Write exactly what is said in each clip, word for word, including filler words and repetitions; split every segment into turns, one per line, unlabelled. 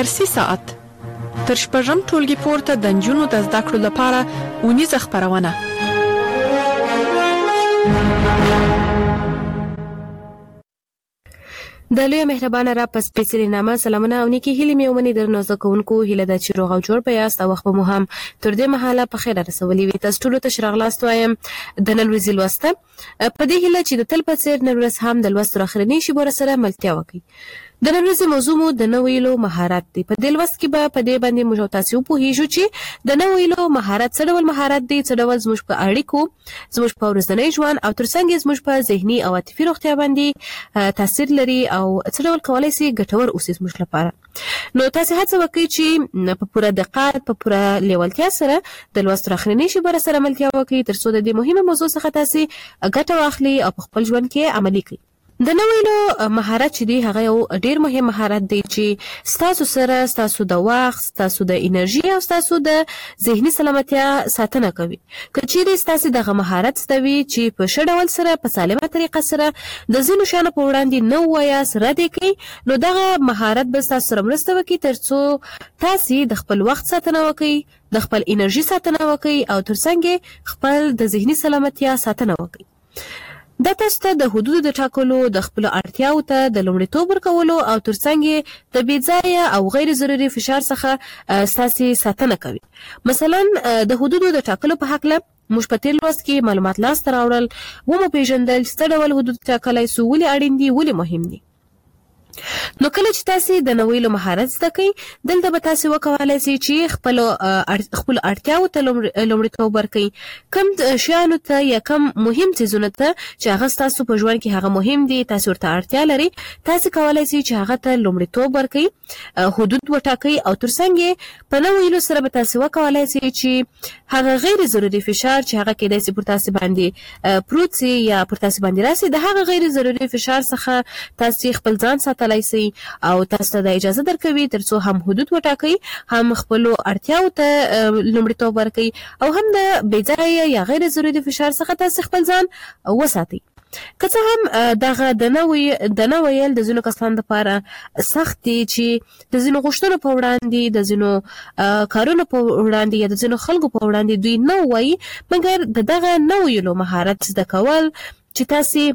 درسي ساعت تر شپږم ټولګي پورته د نجونو د زده کړو لپاره اونیزه خپرونه.
د لوی مهربانه را پس سپیڅلي نامه سلامونه او نیکی هیلې مې ومني درنو زده کوونکو. هیله ده چې روغ او جوړ به یاست او وخت به مو هم تر دې مهاله په خیر رسولي وي. تاسو ټولو ته ښه راغلاست وایم د نن ورځې لوسته په دې هیله چې د تل په څېر نن ورځ هم د لوست تر اخرنۍ شېبو سره ملتیا وکړئ. د نن ورځې موضوع مو د نه ویلو مهارت دی. په دې لوست کې به په دې باندې موږ تاسو وپوهیږو چې د نه ویلو مهارت څه ډول مهارت دی، څه ډول زموږ په اړیکو، زموږ په ورځني ژوند او ترڅنګ زموږ په ذهني او عاطفي روغتیا باندې تاثیر لري او څه ډول کولای شي ګټور اوسي زموږ لپاره. نو تاسو هڅه وکړئ چې په پوره دقت، په پوره لیوالتیا سره د لوست تر اخرنۍ شېبې سره ملتیا وکړئ ترڅو د دې مهمه موضوع څخه تاسو ګټه واخلئ او په خپل ژوند کې عملي کړئ. د نه ویلو مهارت چې دی هغه یو ډیر مهم مهارت دی چې ستاسو سره ستاسو د وخت، ستاسو د انرژي او ستاسو د ذهني سلامتیا ساتنه کوي. که چیرې ستاسو دغه مهارت ستوي چې په ښه ډول سره په سالمه طریقه سره د ځینو شیانو په وړاندې نه ووایاست، رد یې کړئ، نو دغه مهارت به ستاسو سره مرسته وکړي ترڅو تاسو د خپل وخت ساتنه وکړئ، د خپل انرژي ساتنه وکړئ او ترڅنګ خپل د ذهني سلامتیا ساتنه وکړئ. دا تاسو ته د حدودو د ټاکلو، د خپل اړتیاو ته د لومړیتوب ورکولو او ترڅنګ د بې ځایه او غیر ضروري فشار څخه ستاسو ساتنه کوي. مثلا د حدودو د ټاکلو په هکله موږ په تیر لوست کې معلومات لاسته راوړل، ومو پیژندل چې څه ډول حدود ټاکلی سو، ولې اړین دي، ولې مهم دي. نو کله چې تاسو د نه ویلو مهارت زده کړئ، دلته به تاسو وکولای شئ چې خپل خپل اړتیاو ته لومړیتوب ورکړئ. کوم شیانو ته یا کوم مهم څیزونو ته چې هغه ستاسو په ژوند کې هغه مهم دي، تاسو ورته اړتیا لرئ، تاسو کولای شئ چې هغه ته لومړیتوب ورکړئ، حدود وټاکئ او ترڅنګ په نه ویلو سره به تاسو وکولای شئ چې هغه غیر ضروري فشار چې هغه کېدای شي پر تاسو باندې پروت سي یا پر تاسو باندې راسي، د هغه غیر ضروري فشار څخه تاسو خپل ځان ساتلای شئ او تاسو ته د اجازه درکوي ترڅو هم حدود وټاکئ، هم خپل اړتیاو ته لومړیتوب ورکئ او هم د بې ځایه یا غیر ضروري فشار څخه تاسو خپل ځان وساتئ. که څه هم دغه د نه ویل د ځینو کسانو لپاره سخت دي چې د ځینو غوښتنو په وړاندې، د ځینو کارونو په وړاندې یا د ځینو خلکو په وړاندې دوی نه وایي، مګر د دغه نه ویلو مهارت زده کول چې تاسو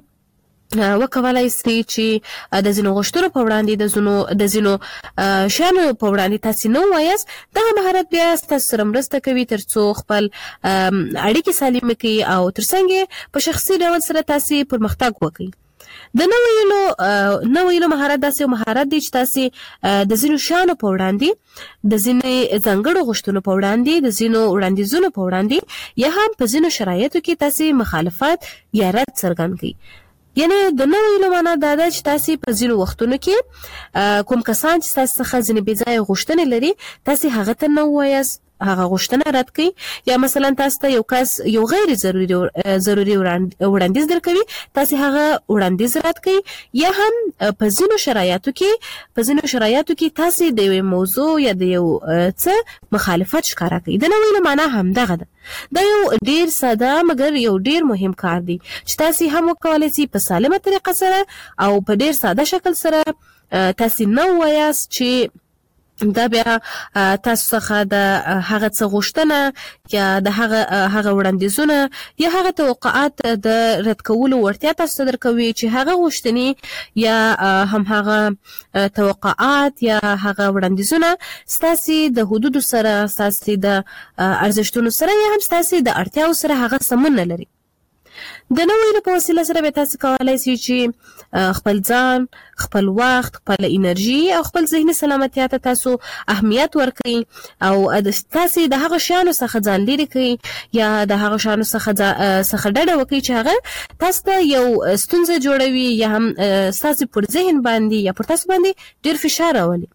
وکولای شئ چې د ځینو غوښتنو په وړاندې د ځینو د ځینو شیانو په وړاندې تاسو نه وایاست، دغه مهارت بیا ستاسو سره مرسته کوي ترڅو خپل اړیکې سالمه کړئ او ترڅنګ په شخصي ډول سره تاسو پرمختګ وکړئ. د نه ویلو نه ویلو مهارت داسې یو مهارت دی چې تاسو د ځینو شیانو په وړاندې، د ځینې ځانګړو غوښتنو په وړاندې، د ځینو وړاندیزونو په وړاندې یا هم په ځینو شرایطو کې تاسو مخالفت یا رد څرګند کړئ. یعنی د نه ویلو معنا دا ده چې تاسو په ځینو وختونو کې کوم کسان چې تاسو څخه ځینې بې ځایه غوښتنې لري، تاسو هغه ته نه ووایاست، هغه غوښتنه رد کړئ. یا مثلا تاسو ته یو کس یو غیر ضروري ضروري وړاندیز درکوي، تاسو هغه وړاندیز رد کړئ. یا هم په ځینو شرایطو کې په ځینو شرایطو کې تاسو د یو موضوع یا د یو څه مخالفت ښکاره کړئ. د نه ویلو معنا همدغه ده. دا یو ډیر ساده مګر یو ډیر مهم کار دی چې تاسو هم وکولای شئ په سالمه طریقه سره او په ډیر ساده شکل سره تاسو نه وایاست چې دا بیا تاسو څخه د هغه څه غوښتنه یا د هغه هغه وړاندیزونه یا هغه توقعات د رد کولو وړتیا تاسو ته درکوي چې هغه غوښتنې یا هم هغه توقعات یا هغه وړاندیزونه ستاسو د حدودو سره، ستاسو د ارزښتونو سره یا هم ستاسو د اړتیاو سره هغه سمون نه لري. د نه ویلو په وسیله سره به تاسو کولای شئ چې خپل ځان، خپل وخت، خپل انرژي او خپل ذهني سلامتیا ته تاسو اهمیت ورکړئ او تاسو د هغه شیانو څخه ځان لرې کړئ یا د هغه شیانو څخه څخه ډډه وکړئ چې هغه تاسو ته یو ستونزه جوړوي یا هم تاسو پر ذهن باندې یا پر تاسو باندې ډیر فشار راولي.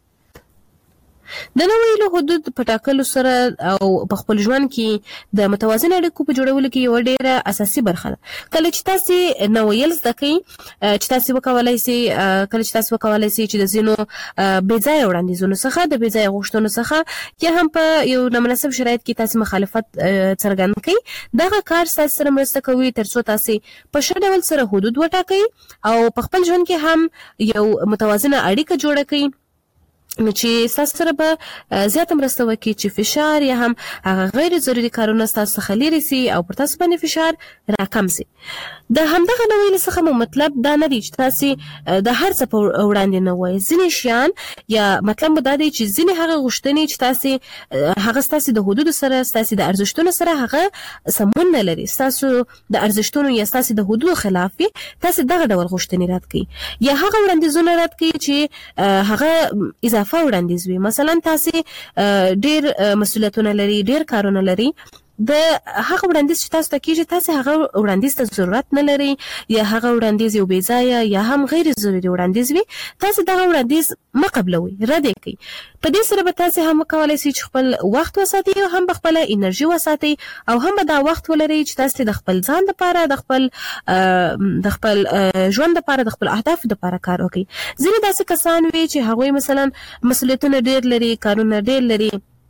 د نه ویلو حدود په ټاکلو سره او په خپل ژوند کې د متوازن اړیکو په جوړولو کې یو ډیره اساسي برخه ده. کله چې تاسو نه ویل زده کړئ، چې تاسو وکولای شئ کله چې تاسو وکولای شئ چې د ځینو بې ځایه وړاندیزونو څخه، د بې ځایه غوښتنو څخه یا هم په یو نامناسب شرایط کې تاسو مخالفت څرګند کړئ، دغه کار تاسو سره مرسته کوي ترڅو تاسو په ښه ډول سره حدود وټاکئ او په خپل ژوند کې هم یو متوازنه اړیکه جوړه کړئ نو چې ستاسو سره به زیاته مرسته وکړي چې فشار یا هم هغه غیر ضروري کارونه ستاسو څخه لرې سي او پر تاسو باندې فشار راکم سي. د همدغه نه ویلو څخه مو مطلب دا نه دی چې تاسو د هر څه په وړاندې نه وایي. ځینې شیان یا مطلب مو دا دی چې ځینې هغه غوښتنې چې تاسو هغه ستاسو د حدودو سره ستاسو د ارزښتونو سره هغه سمون نه لري، ستاسو د ارزښتونو یا ستاسو د حدودو خلاف وي، تاسو دغه ډول غوښتنې رد کړئ یا هغه وړاندیزونه رد کړئ چې هغه اضافه وړاندیز وي. مثلا تاسو ډیر مسؤلیتونه لري، ډیر کارونه لري، د هغه وړاندیز چې تاسو ته کیږي تاسو هغه وړاندیز ته ضرورت نه لري یا هغه وړاندیز یو بې ځایه یا هم غیر ضروري وړاندیز وي، تاسو دغه وړاندیز مه قبلوئ، رد یې کړئ. په دې سره به تاسو هم وکولای شئ چې خپل وخت وساتئ او هم خپل انرژي وساتئ او هم دا وخت ولرئ چې تاسو د خپل ځان لپاره، د خپل د خپل ژوند لپاره، د خپل اهداف لپاره کار وکړئ. ځینې داسې کسان وي چې هغوی مثلا مسؤلیتونه ډیر لري، کارونه ډیر لري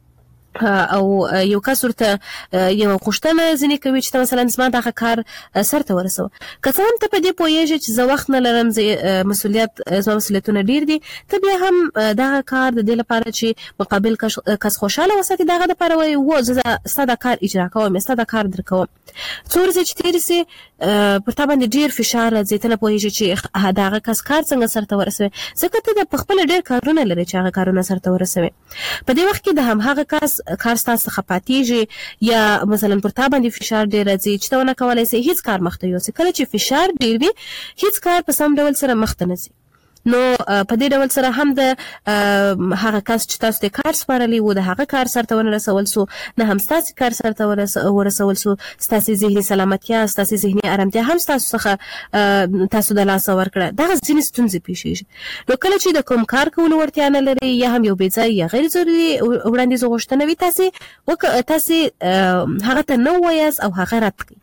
او یو کس ورته یو غوښتنه ځینې کوي چې مثلا زما دغه کار سرته ورسوه. که څه هم ته په دې پوهېږې چې زه وخت نه لرم، مسؤلیت زما مسؤلیتونه ډیر دي، ته بیا هم دغه کار د دې لپاره چې مقابل کس خوشحاله وساتي دغه دپاره وایي و زه ستا دا کار اجرا کوم یا ستا دا کار در کوم. څو ورځې چې تېرې سي پر تا باندې ډیر فشار راځي، ته نه پوهېږې چې دغه کس کار څنګه سرته ورسوي، ځکه ته د پخپله ډیر کارونه لري چې هغه کارونه سرته ورسوي. په دې وخت کې د همهغه کس کار ستاسو څخه پاتېږي یا مثلا پر تا باندې فشار ډیر راځي چې ته ونه کولی سې هیڅ کار مخته یوسې. کله چې فشار ډیر وي هیڅ کار په سم ډول سره مخته نه ځي. نو په دې ډول سره هم د هغه کس چې تاسو ته کار سپارلی و د هغه کار سرته ونه رسول سو، نه هم ستاسو کار سرته ورسول سو، ستاسو ذهني سلامتیا، ستاسو ذهني ارامتیا هم ستاسو څخه تاسو د لاسه ورکړه. دغه ځینې ستونزې پیښیږي. نو کله چې د کوم کار کولو وړتیا نه لري یا هم یو بې ځایه یا غیر ضروري وړاندیز غوښتنه وي، تاسو تاسو هغه ته نه ووایاست او هغه رد کړئ.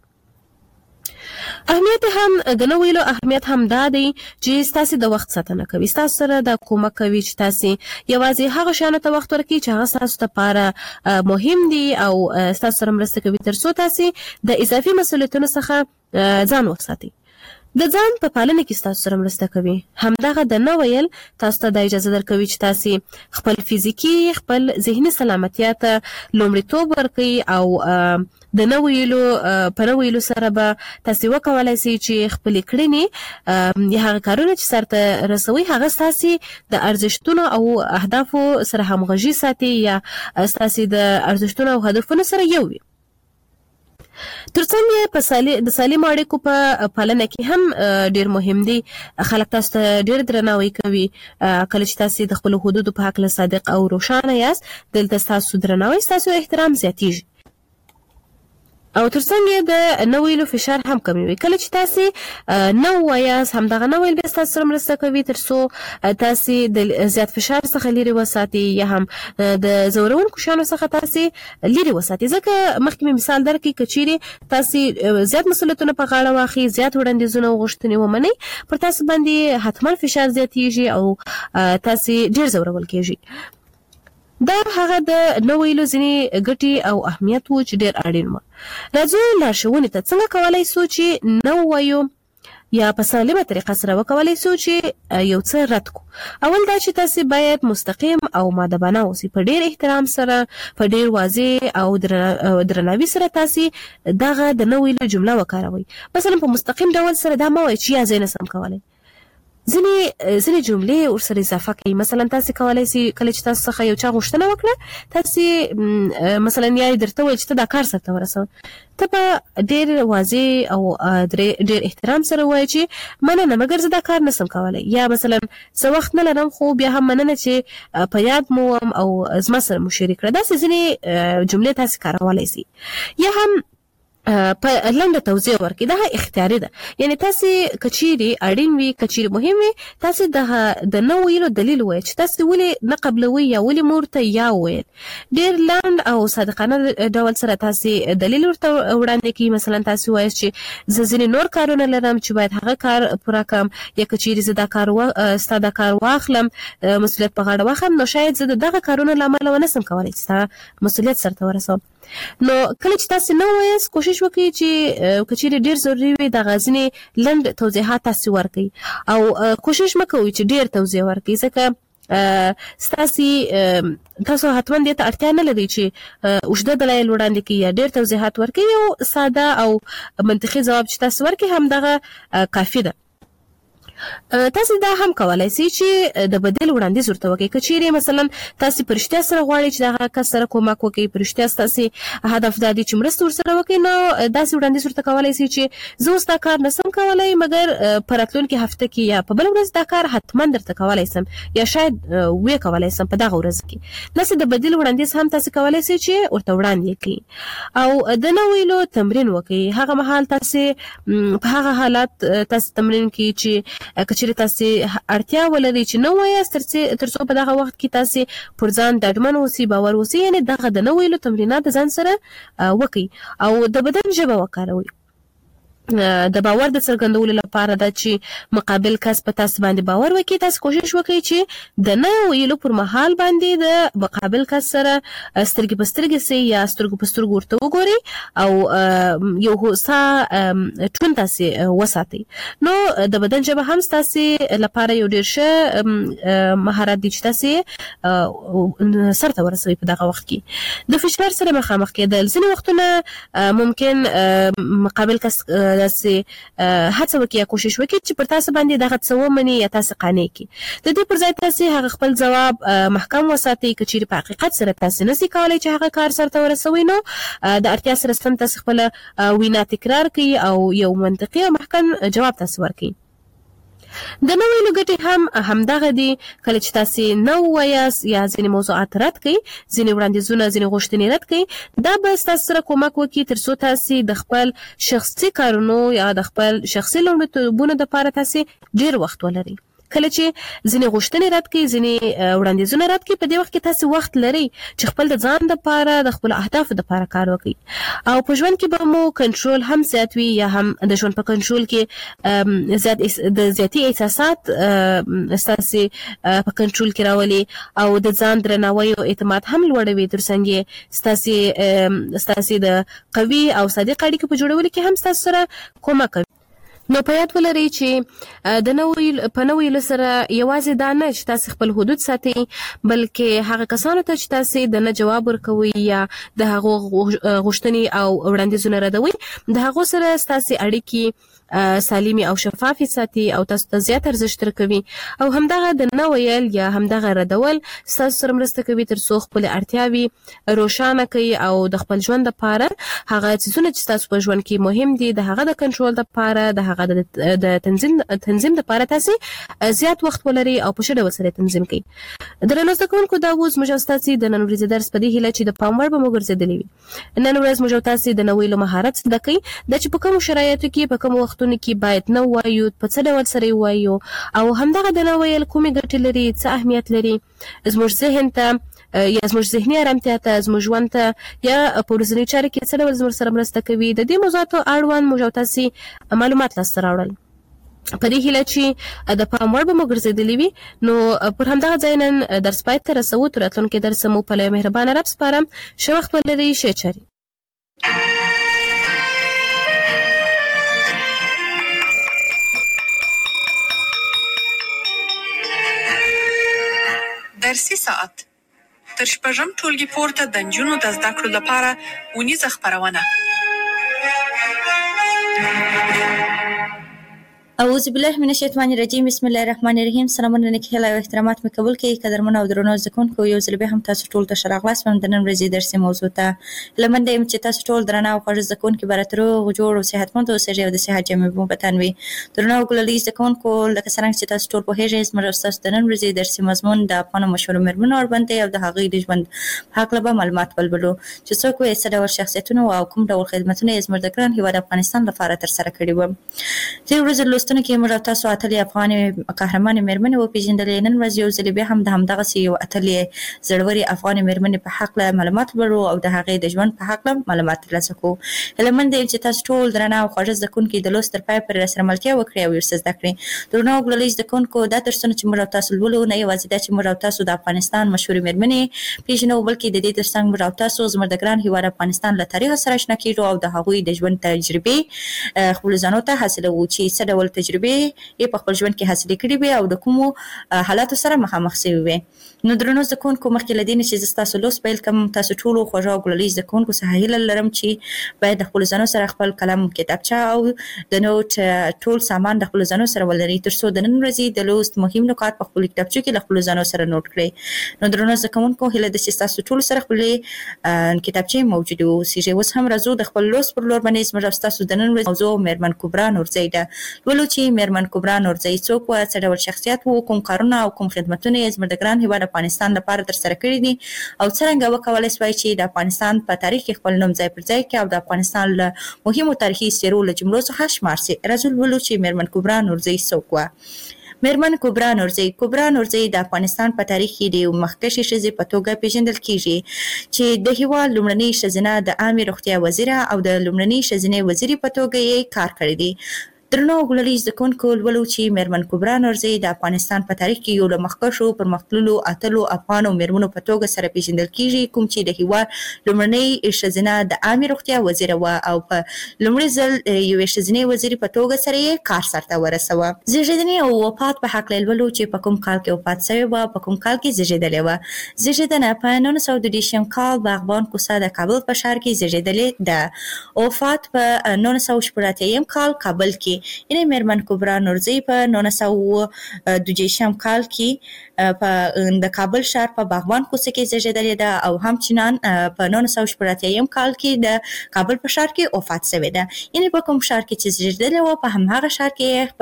اهمیت هم د نه ویلو اهمیت هم دا دی چې ستاسو د وخت ساتنه کوي، ستاسو سره د کومک کوي چې تاسو یوازې هغه شیانو ته وخت ورکړئ چې هغه ستاسو لپاره مهم دي او ستاسو سره مرسته کوي تر څو تاسو د اضافي مسؤلیتونو څخه ځان وساتئ. د ځان په پالنه کې ستاسو سره مرسته کوي. همدغه د نه ویل تاسو ته د اجازه درکوي چې تاسو خپل فزیکي، خپل ذهني سلامتیا ته لومړیتوب ورکړئ او د نه ویلو په نه ویلو سره به تاسو وکولای شئ چې خپلې کړنې یا هغه کارونه چې سرته رسوي هغه ستاسو د ارزښتونو او اهدافو سره همغږي ساتي یا ستاسو د ارزښتونو او هدفونو سره یو وي. ترڅنګ په د سالمو اړیکو په پالنه کې هم ډیر مهم دي. خلک تاسو ته ډیر درناوی کوي. کله چې تاسو د خپلو حدودو په هکله صادق او روښانه یاست، دلته ستاسو درناوی، ستاسو احترام زیاتیږي. او ترڅنګ د نه ویلو فشار هم کموي. کله چې تاسو نه وایاست، همدغه نه ویل به ستاسو سره مرسته کوي تر څو تاسو د زیات فشار څخه لرې وساتئ یا هم د ځورونکو شیانو څخه تاسو لرې وساتئ. ځکه مخکې مې مثال درکړی که چیرې تاسو زیات مسؤلیتونه په غاړه واخلئ، زیات وړاندیزونه او غوښتنې ومنئ، پر تاسو باندې حتما فشار زیاتیږي او تاسو ډیر ځورول کیږي. دا هغه د نه ویلو ځینې ګټې او اهمیت و چې ډېر اړین و. راځو لارښوونې ته. څنګه کولی شو چې نه ووایو یا په سالمه طریقه سره وکولی شو چې یو څه رد کړو؟ اول دا چې تاسو باید مستقیم او مؤدبانه اوسئ، په ډېر احترام سره، په ډېر واضح او درناوي سره تاسو دغه د نه ویلو جمله وکاروئ. مثلا په مستقیم ډول سره دا مه وایئ چې یا زه نه سم کولی. ځینې ځینې جملې ورسره اضافه کوي. مثلا تاسو کولی شئ کله چې تاسو څخه یو چا غوښتنه وکړه، تاسو مثلا یا یې درته وویل چې ته دا کار سرته ورسوه، ته به ډېر واضح او ډېر احترام سره ووایې چې مننه مګر زه دا کار نسم کولی، یا مثلا زه وخت نه لرم خو بیا هم مننه چې په یاد مو وم او زما سره مو شریک کړه. داسې ځینې جملې تاسو کارولی شئ. یا هم په لنډه توضیح ورکړئ. دا اختیاري ده، یعنی تاسو که چیرې اړین وي، که چیرې مهم وي، تاسو د نه ویلو دلیل ووایئ چې تاسو ولې نه قبلوئ یا ولې مور ته یا وویل. ډېر لنډ او صادقانه ډول سره تاسو دلیل ورته وړاندې کړئ. مثلا تاسو وایئ چې زه ځینې نور کارونه لرم چې باید هغه کار پوره کړم، یا که چیرې زه دا کار ستا دا کار واخلم، مسؤلیت په غاړه واخلم، نو شاید زه د دغه کارونو له امله ونه سم کولی چې ستا مسؤلیت سرته ورسوم. نو کله چې تاسو نه وایاست، کوشش وکړئ چې که چیرې ډېر ضروري وي دغه ځینې لنډ توضیحات تاسو ورکړئ، او کوشش مه کوئ چې ډېر توضیح ورکړئ، ځکه ستاسي تاسو حتما دې ته اړتیا نه لري چې اوږده دلایل وړاندې کړئ یا ډېر توضیحات ورکړئ، یو ساده او منطقي ځواب چې تاسو ورکړئ همدغه کافي ده. تاسو دا هم کولای شئ چې د بدیل وړاندیز ورته وکړئ. که چیرې مثلا تاسو په رښتیا سره غواړئ چې دغه کس سره کومک وکړئ، په رښتیا ستاسو هدف دا دی چې مرسته ورسره وکړئ، نو داسې وړاندیز ورته کولای شئ چې زه اوس دا کار نسم کولی مګر په راتلونکي هفته کې یا په بله ورځ دا کار حتما درته کولی سم یا شاید ویې کولی سم په دغه ورځ کې. داسې د بدیل وړاندیز هم تاسو کولی شئ چې ورته وړاندې کړئ او د نه ویلو تمرین وکړئ. هغه مهال تاسو په هغه حالت تاسو تمرین کړئ چې که چیرې تاسو اړتیا ولرئ چې نه وایاست تر څو په دغه وخت کې تاسو پر ځان ډاډمن اوسئ، باور اوسئ، یعنې دغه د نه ویلو تمرینات د ځان سره وکړئ او د بدن ژبه وکاروئ. د باور د څرګندولو لپاره دا چې مقابل کس په تاسو باندې باور وکړي، تاسو کوشش وکړئ چې د نه ویلو پر مهال باندې د مقابل کس سره سترګې په سترګې سئ یا سترګو په سترګو ورته وګورئ او یو هوسا ټون تاسو وساتئ. نو د بدن ژبه هم تاسو لپاره یو ډېر ښه مهارت دی چې تاسو سرته ورسوئ په دغه وخت کې. د فشار سره مخامخ کېدل ځینې وختونه ممکن مقابل کس داسې هڅه وکړي یا کوشش وکړي چې پر تاسو باندې دغه څه ومني یا تاسو قانع کړي. د دې پر ځای تاسو هغه خپل ځواب محکم وساتئ. که چیرې په حقیقت سره تاسو نشئ کولی چې هغه کار سرته ورسوئ، نو د اړتیا سره سم تاسو خپله وینا تکرار کړئ او یو منطقي او محکم جواب تاسو ورکړئ. د نه ویلو ګټې هم همدغه دي. کله چې تاسو نه ووایاست یا ځینې موضوعات رد کړئ، ځینې وړاندیزونه ځینې غوښتنې رد کړئ، دا به ستاسو سره کومک وکړي تر څو تاسو د خپل شخصي کارونو یا د خپل شخصي لومړیتوبونو دپاره تاسو ډېر وخت ولرئ. کله چې ځینې غوښتنې رد کړئ، ځینې وړاندیزونه رد کړئ، په دې وخت کې تاسو وخت لرئ چې خپل د ځان دپاره د خپلو اهدافو دپاره کار وکړئ او په ژوند کې به مو کنټرول هم زیات وي یا هم د ژوند په کنټرول کې زیات د زیاتي احساسات ستاسو په کنټرول کې راولي او د ځان درناوی او اعتماد هم لوړوي، تر څنګ ستاسو ستاسو د قوي او صادق اړیکو په جوړولو کې هم ستاسو سره کومک کوي. نو په یاد ولرئ چې د نوې په نوې له سره یوازې دا نه چې تاسو خپل حدود ساتئ، بلکې هغه کسانو ته چې تاسو د نه جواب ورکوئ یا د هغو غوښتنې او وړاندیزونه ردوئ، د هغو سره ستاسو اړیکې سالمي او شفافي ساتي او تاسو ته زیات ارزښت درکوي او همدغه د نه ویل یا همدغه ردول ستاسو سره مرسته کوي تر څو خپل اړتیاوې روښانه کړئ او د خپل ژوند لپاره هغه څیزونه چې تاسو په ژوند کې مهم دي د هغه د کنټرول لپاره د هغه د تنظیم تنظیم لپاره تاسو زیات وخت ولرئ او په ښه ډول سره تنظیم کړئ. درنو زده کوونکو، دا اوس موږ ستاسو د نن ورځې درس په دې هیله چې د پام وړ به مو ګرځېدلی وي. نن ورځ موږ تاسو د نه ویلو مهارت زده کړئ، دا چې په کومو شرایطو کې په کومو وختونو کې باید نه وایو، په څه ډول سره وایو او همدغه د نه ویل کومې ګټې لري، څه اهمیت لري زموږ ذهن ته یا زموږ ذهني ارامتیا ته، زموږ ژوند ته یا په ورځنۍ چارو کې څه ډول زموږ سره مرسته کوي. د دې موضوعاتو اړوند موږ تاسو معلومات لاسته راوړل په دې هیله چې د پام وړ به مو ګرځېدلی وي. نو پر همدغه ځای نن درس پای ته رسوو. تر راتلونکي درس مو په لوی مهربانه رب سپارم. ښه وخت ولرئ، ښې چارې.
درسي ساعت تر شپږم ټولګي پورته د نجونو د زده کړو لپاره ونیزه خپرونه.
اعوذ بالله من الشیطان الرجیم. بسم الله الرحمن الرحیم. سلامونه نیکهیله او احترامات مې قبول کړئ. قدرمن او درنو زده کوونکو، یو ځل بیا هم تاسو ټول ته ښه راغلاست. د نن ورځې درسي موضوع ته هیله منده یم چې تاسو ټول درانه او خوږ زده کوونکي به راته روغ جوړ او صحتمند اوسئ او د صحت جامې مو په تن وي. درنو او ګلالي زده کوونکو، لکه څرنګه چې تاسو ټول پوهېږئ، زموږ ستاسو د نن ورځې درسي مضمون د افغانو مشهورو مېرمنو اړوند دی او د هغوی د ژوند په هکله به معلومات ولولو چې څوک وایي څه ډول شخصیتونه او کوم ډول خدمتونه یې زموږ د ګران هېواد افغانستان لپاره ترسره کړي وو. دې ورځې لوستنو کې موږ او تاسو اتلې افغانې قهرمانې مېرمنې وپېژندلې. نن ورځ یو ځل بیا هم د همدغسې یو اتلې زړورې افغانې مېرمنې په هکله معلومات لرو او د هغې د ژوند په هکله معلومات ترلاسه کوو. هیله منده یم چې تاسو ټول درانه او خوږه زده کوونکي د لوست تر پایه پورې راسره ملتیا وکړئ او ورسره زده کړئ. درنو او ګلالي زده کوونکو، دا درسونه چې موږ او تاسو لولو نه یوازې دا چې موږ او تاسو د افغانستان مشهورې مېرمنې پېژنو، بلکې د دې ترڅنګ موږ او تاسو زموږ د ګران هېواد افغانستان له تاریخ سره اشنا کېږو او د هغوی د ژوند تجربې خپلو ځانو ته حاصلوو چې څه ډول ډول تجربې یې په خپل ژوند کې حاصلې کړې وي او د کومو حالاتو سره مخامخ شوي وي. نو درنو زده کوونکو مخکې له دې نه چې زه ستاسو لوست پیل کوم تاسو ټولو خوږو او ګلالي زده کوونکو څخه هیله لرم چې باید د خپلو ځانو سره خپل قلم کتابچه او د نوټ ټول سامان د خپلو ځانو سره ولرئ تر څو د نن ورځې د لوست مهم نکات په خپلو کتابچو کې له خپلو ځانو سره نوټ کړئ. نو درنو زده کوونکو هیله ده چې ستاسو ټولو سره خپلې کتابچې موجودې واوسیږي. اوس هم راځو د خپل لوست پر لور باندې زموږ او ستاسو د نن ورځې موضوع مېرمن کبرا نورزۍ ده. لولو چې مېرمن کبرا نورزۍ څوک وه، څه ډول شخصیت و، کوم کارونه او کوم خدمتونه یې زموږ د ګران هېواد افغانستان لپاره ترسره کړي دي او څرنګه وکولی سوای چې د افغانستان په تاریخ کې خپل نوم ځای پر ځای کړي او د افغانستان له مهمو تاریخي څېرو له جملو څخه شمار سي. راځو لولو چې مېرمن کبرا نورزۍ څوک وه. مېرمن کبرا نورزۍ کبرا نورزۍ د افغانستان په تاریخ کې د یو مخکښې ښځې په توګه پیژندل کیږي چې د هېواد لومړنۍ ښځینه د عامې روغتیا وزیره او د لومړنۍ ښځینې وزیرې په توګه یې کار کړی دی. درنو ګلالي زده کوونکو لولو چې مېرمن کبرا نورزۍ د افغانستان په تاریخ کې یو له مخکښو پرمختللو اتلو افغانو مېرمنو په توګه سره پیژندل کیږي کوم چې د هېواد لومړنۍ ښځینه د عامې روغتیا وزیره وه او په لومړي ځل یوې ښځینې وزیرې په توګه سره یې کار سرته ورسوه. زیږېدنې او وفات په هکله لولو چې په کوم کال کې وفات شوې وه، په کوم کال کې زیږېدلې وه. زیږېدنه په نولس سوه دوه دېرشم کال باغبان کوڅه د کابل په ښار کې زیږېدلې ده. وفات په نولس سوه شپږ اتیا کال کابل کې. یعنې مېرمن کبرا نورزۍ په نولس سوه دوه دېرشم کال کې په د کابل ښار په باغبان کوڅه کې زیږېدلې ده او همچنان په نولس سوه شپږ اتیا کال کې د کابل په ښار کې وفات شوې ده. یعنې په کوم ښار کې چې زیږېدلې وه په همهغه ښار کې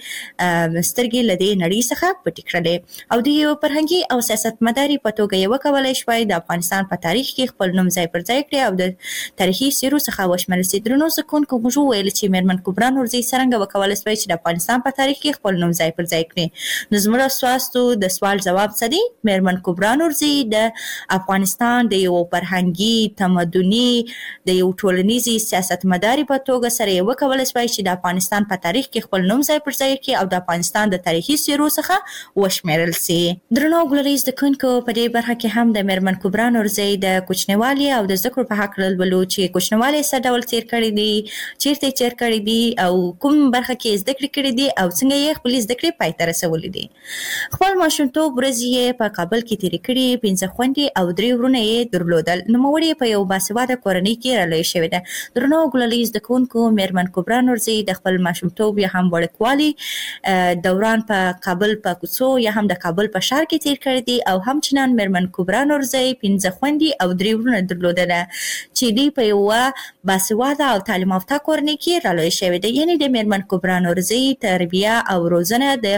خپلې سترګې له دې نړۍ څخه پټې کړلې او د یو فرهنګي او سیاستمدارې په توګه یې وکولی شوای د افغانستان په تاریخ کې خپل نوم ځای پر ځای کړي او د تاریخي څېرو څخه وشمېرل سي. درنو زده کوونکو موږ وویل چې مېرمن کبرا نورزۍ څرنګه وکولی سوای چې د افغانستان په تاریخ کې خپل نوم ځای پر ځای کړي. نو زموږ ستاسو د سوال جواب څه دی؟ مېرمن کبرا نورزۍ د افغانستان د یو فرهنګي تمدني د یو ټولنیزې سیاستمدارې په توګه سره یې وکولی سوای چې د افغانستان په تاریخ کې خپل نوم ځای پر ځای کړي او د افغانستان د تاریخي څېرو څخه وشمېرل سي. درنو ګلالي زده کوونکو په دې برخه کې هم د مېرمن کبرا نورزۍ د کوچنیوالي او د زده کړو په هکله لولو چې کوچنیوالی یې څه ډول تېر کړی دی، چیرته یې تېر کړی دی او کوم برخه کې زده کړې کړې دي او څنګه یې خپلې زده کړې پای ته رسولې دي. خپل ماشومتوب ورځې یې په کابل کې تېرې کړې، پنځه خویندې او درې وروڼه یې درلودل. نوموړې په یو باسواده کورنۍ کې رالویه شوې ده. درنو ګلالي زده کوونکو مېرمن کبرا نورزۍ د خپل ماشومتوب یا هم وړوکوالي دوران په کابل په کوڅو یا هم د کابل په ښار کې تېر کړی دی او همچنان مېرمن کبرا نورزۍ پنځه خویندې او درې وروڼه درلودله چې دوی په یوه باسواده او تعلیم یافته کورنۍ کې رالویه شوې ده. یعنې د مېرمن کبرا نورزۍ تربیه او روزنه د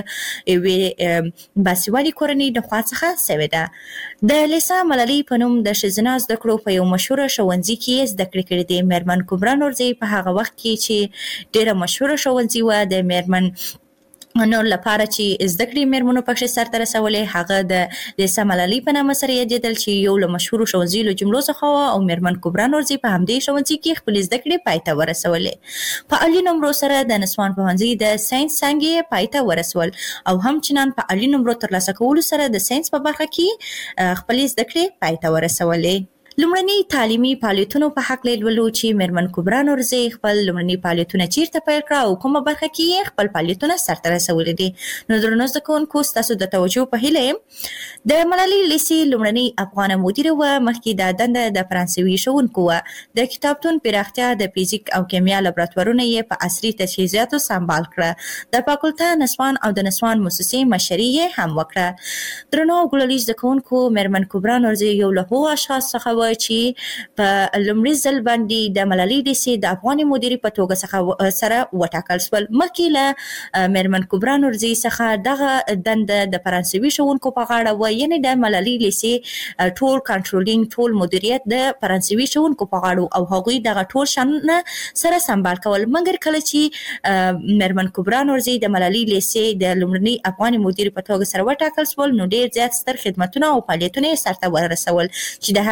یوې باسوادې کورنۍ د خوا څخه شوې ده. د لیسا ملالۍ په نوم د ښځینه زده کړو په یو مشهوره ښوونځي کې یې زده کړې کړې دي. مېرمن کبرا نورزۍ په هغه وخت کې چې ډېره مشهوره ښوونځي وه د مېرمن نو لپاره چې زده کړې مېرمنو پکښې سرته رسولې هغه د لیسا ملالۍ په نامه سره یادېدل چې یو له مشهورو ښوونځیو له جملو څخه وه او مېرمن کبرا نورزۍ په همدې ښوونځي کې خپلې زده کړې پای ته ورسولې. په عالي نمرو سره د نسوان پوهنځي د ساینس څانګې یې پای ته ورسول او همچنان په عالي نمرو ترلاسه کولو سره د ساینس په برخه کې خپلې زده کړې پای ته ورسولې. لومړني تعلیمي فعالیتونو په هکله لولو چې مېرمن کبرا نورزۍ خپل لومړني فعالیتونه چیرته پیل کړه او کومه برخه کې یې خپل فعالیتونه سرته رسولي دي. نو درنو زده کوونکو ستاسو د توجه په هیله یم. د ملالۍ لیسې لومړنۍ افغانه مدیره وه. مخکې دا دنده د فرانسوي ښوونکو وه. د کتابتون پراختیا د فزیک او کیمیا لابراتوارونه یې په عصري تجهیزاتو سمبال کړه. د فاکولته نسوان او د نسوان موسسې مشري یې هم وکړه. درنو ګلالي زده کوونکو مېرمن کبرا نورزۍ یو له هغو اشخاص څخه وه چې په لومړي ځل باندې د ملالۍ لیسې د افغاني مدیرې په توګه څخه سره وټاکل شول. مخکې له مېرمن کبرا نورزۍ څخه دغه دنده د فرانسوي ښوونکو په غاړه وه. یعنې د ملالۍ لیسې ټول کنټرولینګ ټول مدیریت د فرانسوي ښوونکو په غاړه او هغوی دغه ټول شانونه سره سمبال کول. مګر کله چې مېرمن کبرا نورزۍ د ملالۍ لیسې د لومړنۍ افغاني مدیرې په توګه سره وټاکل شول نو ډېر زیات ستر خدمتونه او فعالیتونه یې سرته ورسول چې د هغې د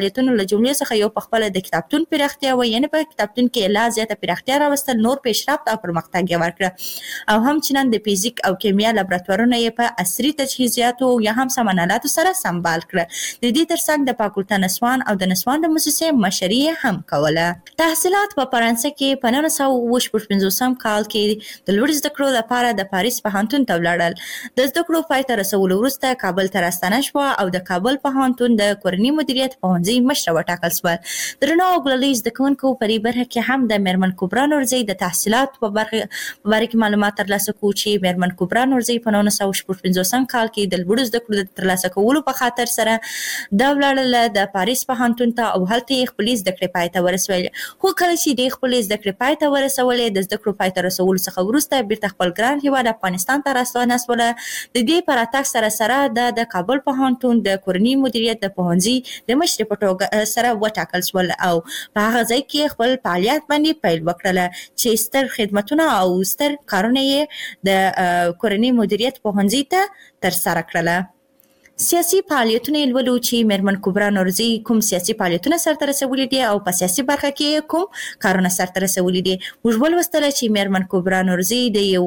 فعالیتونو له جملې څخه یو په خپله د کتابتون پراختیا و، یعنې په کتابتون کې لا زیاته پراختیا راوستل، نور پیشرفت او پرمختګ یې ورکړه او همچنان د فیزیک او کیمیا لابراتوارونه یې په عصري تجهیزاتو یا هم سامانالاتو سره سمبال کړه. د دې ترڅنګ د پاکولتا نسوان او د نسوان د موسسې مشري هم کوله. تحصیلات په فرانسه کې په نولس سوه اوه شپږ پنځوسم کال کې د لوړ زده کړو لپاره د پاریس پوهنتون ته ولاړل. د زده کړو پای ته رسولو وروسته کابل ته راستنه شوه او د کابل پوهنتون د کورني مدیریت پوهنځي مشره وټاکل شول. درنو او ګلالي زده کوونکو په دې برخه کې هم د میرمن کبرا نورزي د تحصیلاتو په برخه باره کې معلومات ترلاسه کړو چې میرمن کبرا نورزي په نولس سوه شپږ پنځوسم کال کې د لوړ زده کړو د ترلاسه کولو په خاطر سره دا ولاړله د پاریس پوهنتون ته او هلته یې خپلې زده کړې پای ته ورسولې. خو کله چې دې خپلې زده کړې پای ته ورسولې، د زده کړو پای ته رسولو څخه وروسته بیرته خپل ګران هېواد افغانستان ته راستنه شوله. د دې په راتګ سره سره د د کابل پوهنتون د کورني مدیریت د پوهنځي د مشرې په توګه سره وټاکل شول او په هغه ځای کې خپل فعالیت باندې پیل وکړله چې ستر خدمتونه او ستر کارونه یې د کورني مدیریت پوهنځي ته ترسره کړله. سیاسي فعالیتونه یې لولو چې میرمن کبرا نورزي کوم سیاسي فعالیتونه سرته رسولي دي او په سیاسي برخه کې کوم کارونه سرته رسولي دي. موږ ولوستله چې میرمن کبرا نورزي د یو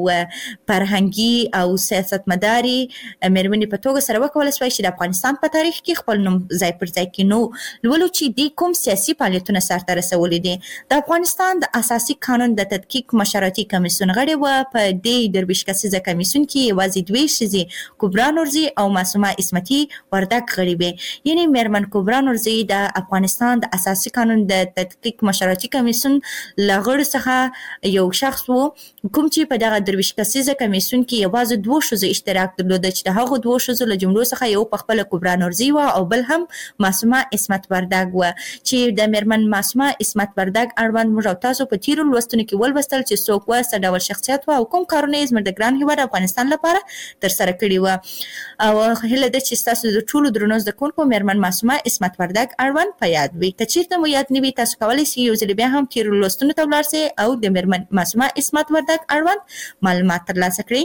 فرهنګي او سیاستمداري میرمنې په توګه سره وکولی شوای چې د افغانستان په تاریخ کې خپل نوم ځای پر ځای کړي. نو لولو چې دوی کوم سیاسي فعالیتونه سرته رسولي دي. د افغانستان د اساسي قانون د تدقیق مشورتي کمیسیون غړې وه. په دې درویش کسیزه کمیسیون کې یوازې دوې ښځې کبرا نورزي او معصومه اسمت وردک غړي وي. یعنی میرمن کبرا نورزي د افغانستان د اساسي قانون د تدقیق مشورتي کمیسیون له غړو څخه یو شخص وو کوم چې په دغه درویش کسیزه کمیسیون کې یوازې دوه ښځو اشتراک درلوده چې د هغو دوه ښځو له جملو څخه یو په خپله کبرا نورزي وه او بل هم معصومه اسمت وردک وه چې د میرمن معصومه اسمت وردک اړوند موږ او تاسو په تیرو لوستونو کې ولوستل چې څوک وه، څه ډول شخصیت وه او کوم کارونه یې زموږ د ګران هېواد افغانستان لپاره ترسره کړي وه. او هیله ده چې ستاسو د ټولو درنو زده کوونکو میرمن معصومه اسمت وردک اړوند په یاد وي. که چېرته مو یاد نه وي، تاسو کولی شئ یو ځل بیا هم تیرو لوستونو ته ولاړ شئ او د میرمن معصومه اسمت وردک اړوند معلومات ترلاسه کړئ.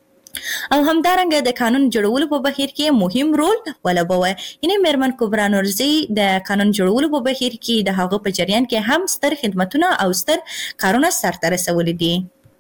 او همدارنګه د قانون جوړولو په بهیر کې مهم رول ولوبوه. یعنی میرمن کبرا نورزي د قانون جوړولو په بهیر کې د هغه په جریان کې هم ستر خدمتونه او ستر کارونه سرته رسولي دي.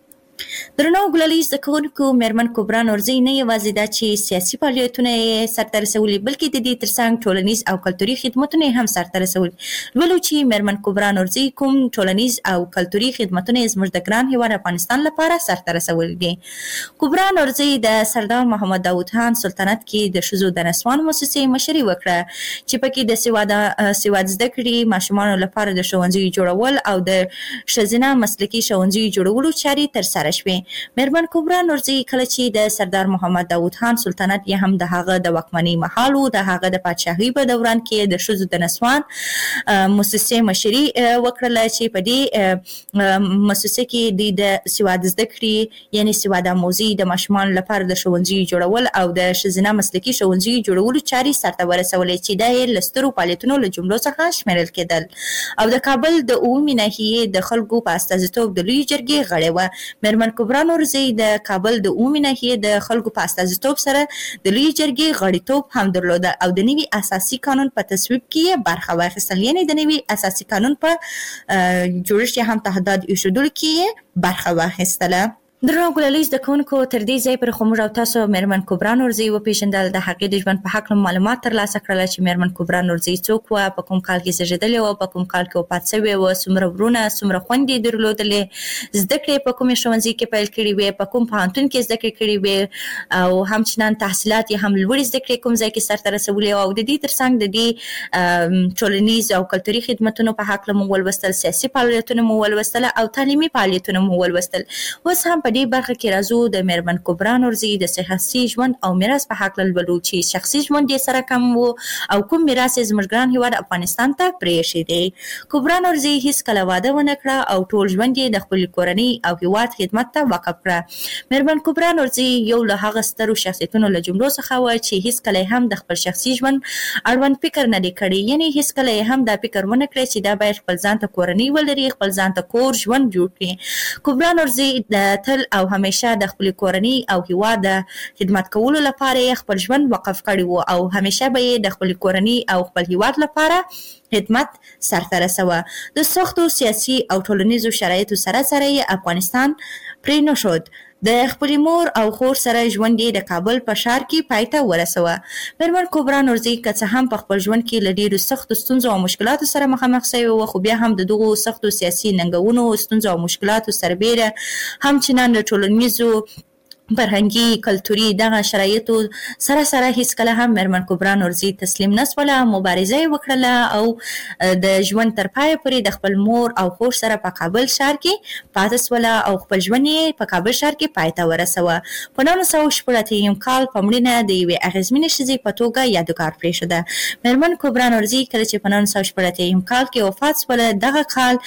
درنو ګلالي زده کوونکو، میرمن کبرا نورزي نه یوازې دا چې سیاسي فعالیتونه یې سرته رسولي، بلکې د دې ترڅنګ ټولنیز او کلتوري خدمتونه یې هم سرته رسولي. لولو چې میرمن کبرا نورزي کوم ټولنیز او کلتوري خدمتونه یې زموږ د ګران هېواد افغانستان لپاره سرته رسولي دي. کبرا نورزي د سردار محمد داود خان سلطنت کې د ښځو د نسوان موسسې مشري وکړه چې پکې د سواد سواد زده کړې ماشومانو لپاره د ښوونځیو جوړول او د ښځینه مسلکي ښوونځیو جوړولو چارې ترسره شوې. میرمن کبرا نورزي کله چې د سردار محمد داود خان سلطنت یا هم د هغه د واکمنۍ مهال و، د هغه د پادشاهۍ په دوران کې د ښځو د نسوان موسسې مشري وکړله چې په دې موسسه کې دوی د سواد زده کړې یعنې سواد آموزي د ماشومانو لپاره د ښوونځیو جوړول او د ښځینه مسلکي ښوونځیو جوړولو چارې سرته ورسولې چې دا یې له سترو فعالیتونو له جملو څخه شمیرل کېدل. او د کابل د اوومې ناحیې د خلکو په استازیتوب د لویې جرګې غړې وه. میرمن کبرا نورزي د کابل د اوومې ناحیې د خلکو په استازیتوب سره د لویې جرګې غړیتوب هم درلوده او د نوي اساسي قانون په تصویب کې یې برخه واخیستل، یعنې د نوي اساسي قانون په جوړښت هم تهدید ایښودلو کې یې برخه واخیستله. درنو ګلالي زده کوونکو، تر دې ځای پورې خو موږ او تاسو میرمن کبرا نورزي وپېژندل، د هغې د ژوند په هکله معلومات ترلاسه کړله چې میرمن کبرا نورزي څوک وه، په کوم کال کې زېږېدلې وه، په کوم کال کې وفات شوې وه، څومره ورونه څومره خویندې یې درلودلې، زده کړې په کومې ښوونځي کې پیل کړي وې، په کوم پوهنتون کې زده کړې کړي وې او همچنان تحصیلات یې هم لوړې زده کړې کوم ځای کې سرته رسولې وه. او د دې ترڅنګ د دې ټولنیز او کلتوري خدمتونو په هکله مو ولوستل، سیاسي فعالیتونه مو ولوستل او تعلیمي فعالیتونه مو ولوستل. اوس هم په دې برخه کې راځو د میرمن کبرا نورزي د شخصي ژوند او میراث په هکله لولو چې شخصي ژوند یې سره کم و او کوم میراث یې زموږ ګران هېواد افغانستان ته پرېښی دی. کبرا نورزي هېڅکله واده ونه کړه او ټول ژوند یې د خپلې کورنۍ او هېواد خدمت ته وقف کړه. میرمن کبرا نورزي یو له هغه سترو شخصیتونو له جملو څخه وه چې هېڅکله یې هم د خپل شخصي ژوند اړوند فکر نه دی کړی، یعنې هېڅکله یې هم دا فکر ونه کړی چې دا باید خپل ځان ته کورنۍ ولري، خپل ځان ته کور ژوند جوړ کړي. کبرا نورزي د تل تل او همیشه د خپل کورنۍ او هیواد د خدمت کولو لپاره خپل ژوند وقف کړی وو او همیشه به د خپل کورنۍ او خپل هیواد لپاره خدمت سرته رسوه. د سختو سیاسي او ټولنیزو شرایطو سره سره افغانستان پرې نه شد. د خپل مور او خور سره ژوند یې د کابل په ښار کې پای ته ورسوه. میرمن کبرا نورزي که څه هم په خپل ژوند کې له ډېرو سختو ستونزو او مشکلاتو سره مخامخ شوې وه، خو بیا هم د دغو سختو سیاسي ننګونو، ستونزو او مشکلاتو سربیره همچنان د ټولنیزو فرهنګي کلتوري دغه شرایطو سره سره هیڅکله هم میرمن کبرا نورزي تسلیم نه شوله، مبارزه یې وکړله او د ژوند تر پایه پورې د خپل مور او خور سره په کابل ښار کې پاتې شوله او خپل ژوند یې په کابل ښار کې پای ته ورسوه. په نولس سوه شپږ اتیا کال په مړینه د یوې اغېزمنې ښځې په توګه یادګار پرېښوده. میرمن کبرا نورزي کله چې په نولس سوه شپږ اتیا کال کې وفات شوله، دغه کال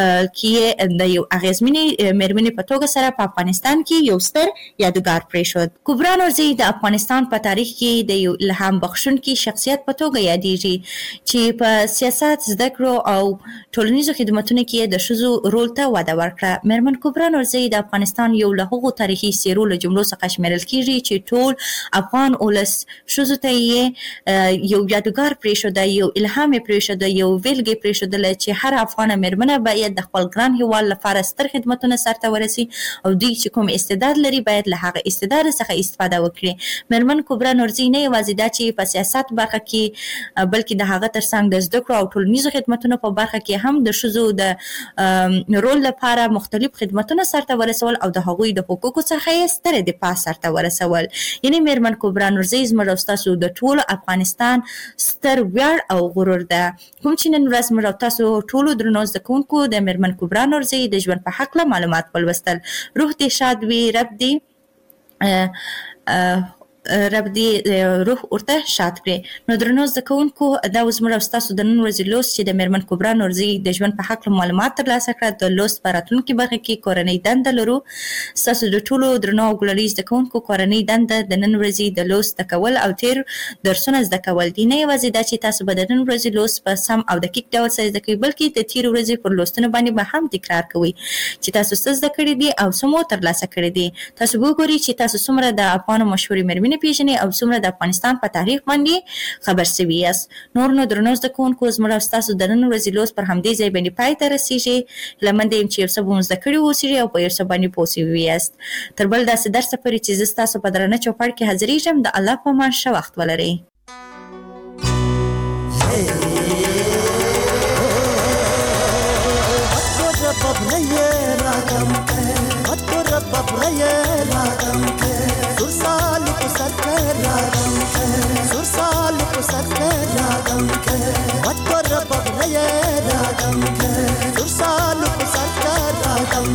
کې د یو اغېزمنې مېرمنې په توګه سره په افغانستان کې یو ستر یادګار پرېښود. کبرا نورزي د افغانستان په تاریخ کې د یو الهام بخښونکي شخصیت په توګه یادېږي چې په سیاست، زده کړو او ټولنیزو خدمتونو کې د ښځو رول ته وده ورکړه. میرمن کبرا نورزي د افغانستان یو له هغو تاریخي څېرو له جملو څخه شمیرل کېږي چې ټول افغان ولس ښځو ته یې یو یادګار پرېښوده، یو الهام یې پرېښوده، یو ویلګې یې پرېښودله چې هر افغانه مېرمنه باید د خپل ګران هېواد لپاره ستر خدمتونه سرته ورسي او دوی چې کوم استعداد لري باید له هغه استعداد څخه استفاده وکړي. میرمن کبرا نورزي نه یوازې دا چې په سیاست برخه کې بلکې د هغه ترڅنګ د زده کړو او ټولنیزو خدمتونو په برخه کې هم د ښځو د رول لپاره مختلف خدمتونه سرته ورسول او د هغوی د حقوقو څخه یې ستره دفاع سرته ورسول. یعنې میرمن کبرا نورزي زموږ او ستاسو د ټول افغانستان ستر ویاړ او غرور ده. کوم چې نن ورځ موږ او تاسو ټولو درنو زده کوونکو د میرمن کبرا نورزي د ژوند په هکله معلومات ولوستل. روح دې شاد وي، رب دې رب دې روح ورته شاد کړي. نو درنو زده کوونکو، دا اوس موږ او ستاسو د نن ورځې لوست چې د میرمن کبرا نورزي د ژوند په هکله معلومات ترلاسه کړه. د لوست په راتلونکي برخه کې کورنۍ دنده لرو. ستاسو د ټولو درنو او ګلالي زده کوونکو کورنۍ دنده د نن ورځې د لوست زده کول او تیر درسونه زده کول دي. نه یوازې دا چې تاسو به د نن ورځې لوست په سم او دقیق ډول سره زده کوئ، بلکې د تیر ورځې پر لوستنو باندې به هم تکرار کوئ چې تاسو څه زده کړي دي او څه مو ترلاسه کړي دي. تاسو به وګورئ چې تاسو څومره د افغانو مشهورې مېرمنې پیژنئ او څومره د افغانستان په تاریخ باندې خبر سوي یاست. نور نو درنو زده کوونکو، زموږ او ستاسو د نن ورځې لوست پر همدې ځای باندې پای ته رسېږي. هیله منده یم چې یو څه به مو زده کړي واوسېږي او په یو څه باندې پوه سوي یاست. تر بل داسې درسه پورې چې زه ستاسو په درانه چوپړ کې حاضرېږم، د الله په امان ښه وخت ولرئ.
सुरसालु को सरकर रागम के सुरसालु को सरकर रागम के वत्तर बबरये रागम के सुरसालु को सरकर रागम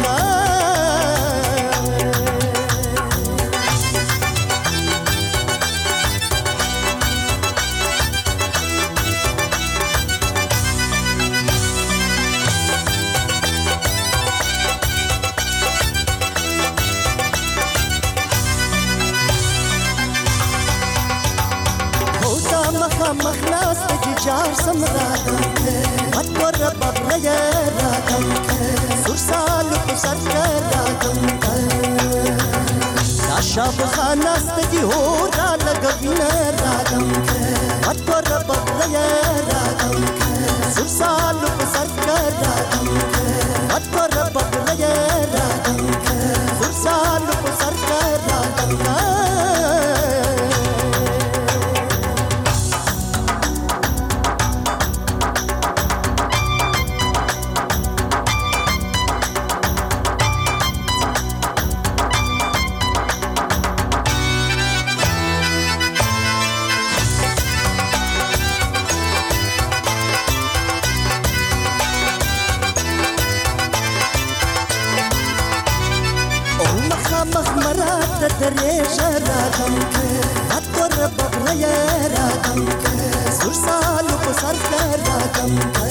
مخلاص تجار سمراغم کے مطور ببریا راغم کے سرسال کو سرکر راغم کے ناشاب خاناس تجی ہو را لگوین راغم کے مطور ببریا راغم کے سرسال کو سرکر راغم کے مطور ببریا راغم کے سرسال کو سرکر راغم کے दरेशा रागम के अतोर बबरया रागम के सुरसालु को सरकर रागम के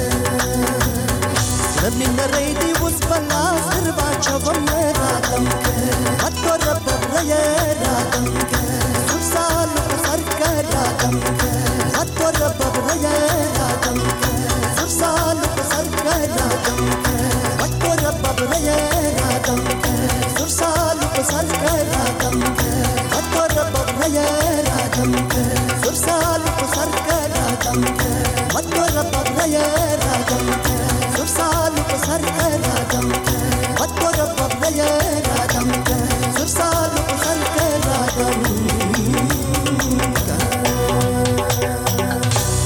रबिन रेदी उस बला सरवा चवम रागम के अतोर बबरया रागम के सुरसालु को सरकर रागम के अतोर बबरया रागम के सुरसालु को सरकर रागम के अतोर बबरया रागम के सुरसालु रागम के सुरसाल को सर का रागम के मत कर बबलया रागम के सुरसाल को सर का रागम के मत कर बबलया